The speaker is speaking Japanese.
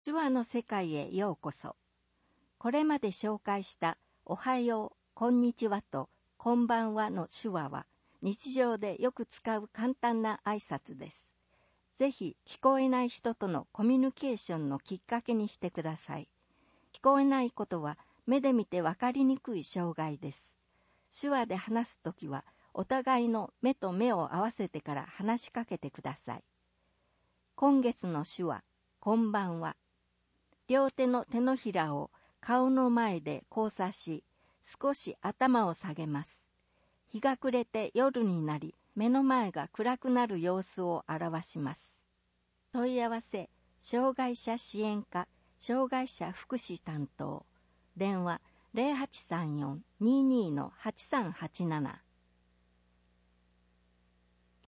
手話の世界へようこそ。これまで紹介したおはよう、こんにちはとこんばんはの手話は日常でよく使う簡単な挨拶です。ぜひ聞こえない人とのコミュニケーションのきっかけにしてください。聞こえないことは目で見てわかりにくい障害です。手話で話すときはお互いの目と目を合わせてから話しかけてください。今月の手話、こんばんは。両手の手のひらを顔の前で交差し、少し頭を下げます。日が暮れて夜になり、目の前が暗くなる様子を表します。問い合わせ、障害者支援課、障害者福祉担当。電話 0834-22-8387